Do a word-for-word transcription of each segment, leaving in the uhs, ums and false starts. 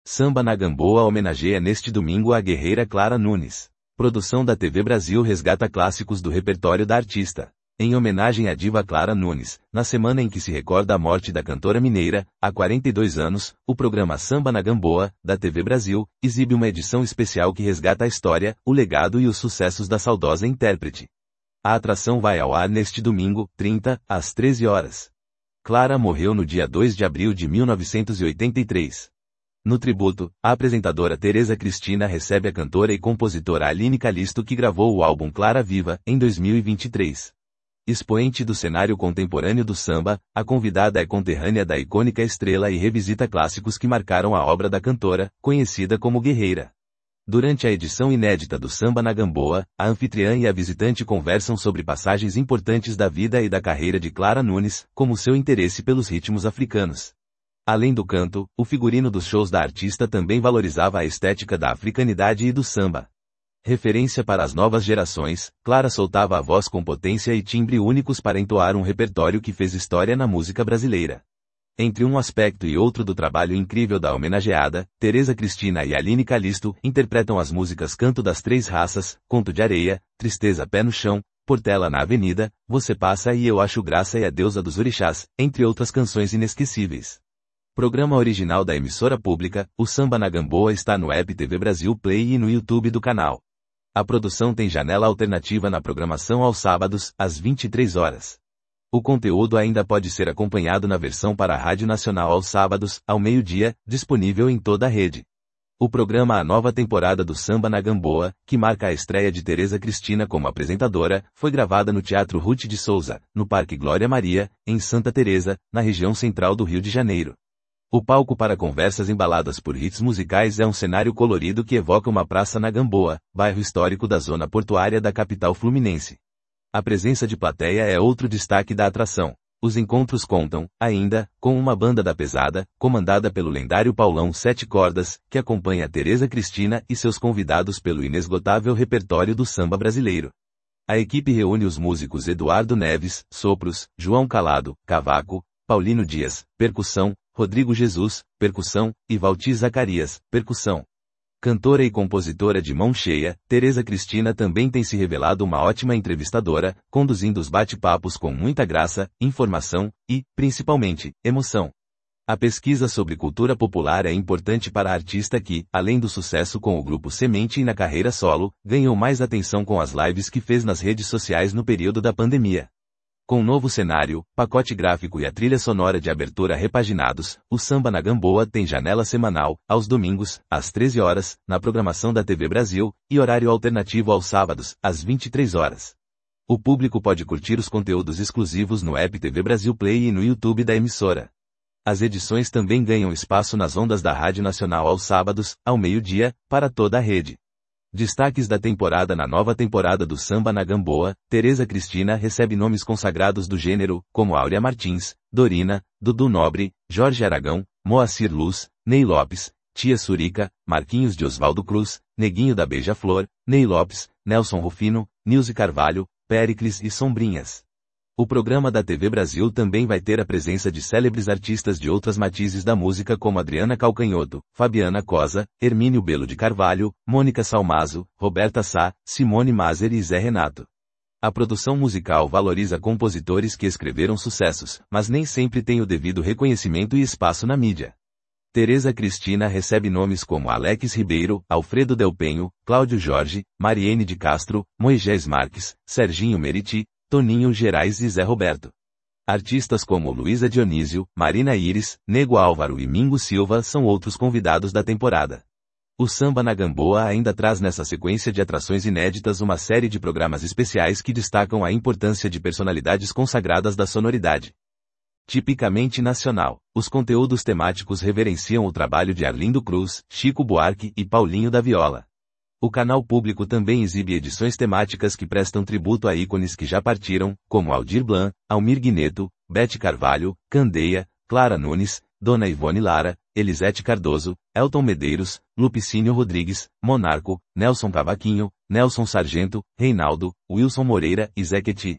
Samba na Gamboa homenageia neste domingo a guerreira Clara Nunes. Produção da T V Brasil resgata clássicos do repertório da artista. Em homenagem à diva Clara Nunes, na semana em que se recorda a morte da cantora mineira, há quarenta e dois anos, o programa Samba na Gamboa, da T V Brasil, exibe uma edição especial que resgata a história, o legado e os sucessos da saudosa intérprete. A atração vai ao ar neste domingo, trinta, às treze horas. Clara morreu no dia dois de abril de mil novecentos e oitenta e três. No tributo, a apresentadora Tereza Cristina recebe a cantora e compositora Aline Callisto, que gravou o álbum Clara Viva, em dois mil e vinte e três. Expoente do cenário contemporâneo do samba, a convidada é conterrânea da icônica estrela e revisita clássicos que marcaram a obra da cantora, conhecida como Guerreira. Durante a edição inédita do Samba na Gamboa, a anfitriã e a visitante conversam sobre passagens importantes da vida e da carreira de Clara Nunes, como seu interesse pelos ritmos africanos. Além do canto, o figurino dos shows da artista também valorizava a estética da africanidade e do samba. Referência para as novas gerações, Clara soltava a voz com potência e timbre únicos para entoar um repertório que fez história na música brasileira. Entre um aspecto e outro do trabalho incrível da homenageada, Tereza Cristina e Aline Callisto interpretam as músicas Canto das Três Raças, Conto de Areia, Tristeza Pé no Chão, Portela na Avenida, Você Passa e Eu Acho Graça e a Deusa dos Orixás, entre outras canções inesquecíveis. Programa original da emissora pública, o Samba na Gamboa está no app T V Brasil Play e no YouTube do canal. A produção tem janela alternativa na programação aos sábados, às vinte e três horas. O conteúdo ainda pode ser acompanhado na versão para a Rádio Nacional aos sábados, ao meio-dia, disponível em toda a rede. O programa A Nova Temporada do Samba na Gamboa, que marca a estreia de Tereza Cristina como apresentadora, foi gravada no Teatro Ruth de Souza, no Parque Glória Maria, em Santa Teresa, na região central do Rio de Janeiro. O palco para conversas embaladas por hits musicais é um cenário colorido que evoca uma praça na Gamboa, bairro histórico da zona portuária da capital fluminense. A presença de plateia é outro destaque da atração. Os encontros contam, ainda, com uma banda da pesada, comandada pelo lendário Paulão Sete Cordas, que acompanha Tereza Cristina e seus convidados pelo inesgotável repertório do samba brasileiro. A equipe reúne os músicos Eduardo Neves, sopros, João Calado, cavaco, Paulino Dias, percussão, Rodrigo Jesus, percussão, e Valti Zacarias, percussão. Cantora e compositora de mão cheia, Tereza Cristina também tem se revelado uma ótima entrevistadora, conduzindo os bate-papos com muita graça, informação e, principalmente, emoção. A pesquisa sobre cultura popular é importante para a artista que, além do sucesso com o grupo Semente e na carreira solo, ganhou mais atenção com as lives que fez nas redes sociais no período da pandemia. Com um novo cenário, pacote gráfico e a trilha sonora de abertura repaginados, o Samba na Gamboa tem janela semanal, aos domingos, às treze horas, na programação da T V Brasil, e horário alternativo aos sábados, às vinte e três horas. O público pode curtir os conteúdos exclusivos no app T V Brasil Play e no YouTube da emissora. As edições também ganham espaço nas ondas da Rádio Nacional aos sábados, ao meio-dia, para toda a rede. Destaques da temporada. Na nova temporada do Samba na Gamboa, Tereza Cristina recebe nomes consagrados do gênero, como Áurea Martins, Dorina, Dudu Nobre, Jorge Aragão, Moacir Luz, Ney Lopes, Tia Surica, Marquinhos de Oswaldo Cruz, Neguinho da Beija-Flor, Ney Lopes, Nelson Rufino, Nilce Carvalho, Péricles e Sombrinhas. O programa da T V Brasil também vai ter a presença de célebres artistas de outras matizes da música como Adriana Calcanhoto, Fabiana Cosa, Hermínio Belo de Carvalho, Mônica Salmazo, Roberta Sá, Simone Mazer e Zé Renato. A produção musical valoriza compositores que escreveram sucessos, mas nem sempre tem o devido reconhecimento e espaço na mídia. Tereza Cristina recebe nomes como Alex Ribeiro, Alfredo Del Penho, Cláudio Jorge, Mariene de Castro, Moisés Marques, Serginho Meriti, Toninho Gerais e Zé Roberto. Artistas como Luísa Dionísio, Marina Iris, Nego Álvaro e Mingo Silva são outros convidados da temporada. O Samba na Gamboa ainda traz nessa sequência de atrações inéditas uma série de programas especiais que destacam a importância de personalidades consagradas da sonoridade. Tipicamente nacional, os conteúdos temáticos reverenciam o trabalho de Arlindo Cruz, Chico Buarque e Paulinho da Viola. O canal público também exibe edições temáticas que prestam tributo a ícones que já partiram, como Aldir Blanc, Almir Guineto, Bete Carvalho, Candeia, Clara Nunes, Dona Ivone Lara, Elisete Cardoso, Elton Medeiros, Lupicínio Rodrigues, Monarco, Nelson Cavaquinho, Nelson Sargento, Reinaldo, Wilson Moreira e Zequeti.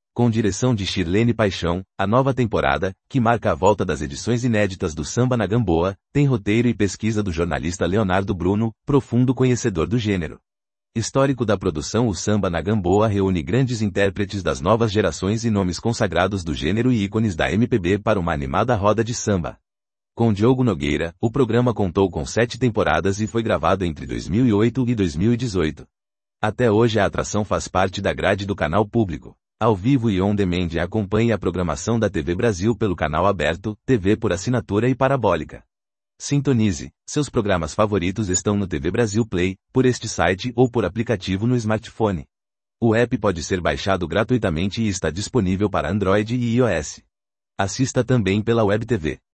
Com direção de Shirlene Paixão, a nova temporada, que marca a volta das edições inéditas do Samba na Gamboa, tem roteiro e pesquisa do jornalista Leonardo Bruno, profundo conhecedor do gênero. Histórico da produção, o Samba na Gamboa reúne grandes intérpretes das novas gerações e nomes consagrados do gênero e ícones da M P B para uma animada roda de samba. Com Diogo Nogueira, o programa contou com sete temporadas e foi gravado entre dois mil e oito e dois mil e dezoito. Até hoje a atração faz parte da grade do canal público. Ao vivo e on demand, acompanhe a programação da T V Brasil pelo canal aberto, T V por assinatura e parabólica. Sintonize. Seus programas favoritos estão no T V Brasil Play, por este site ou por aplicativo no smartphone. O app pode ser baixado gratuitamente e está disponível para Android e iOS. Assista também pela Web T V.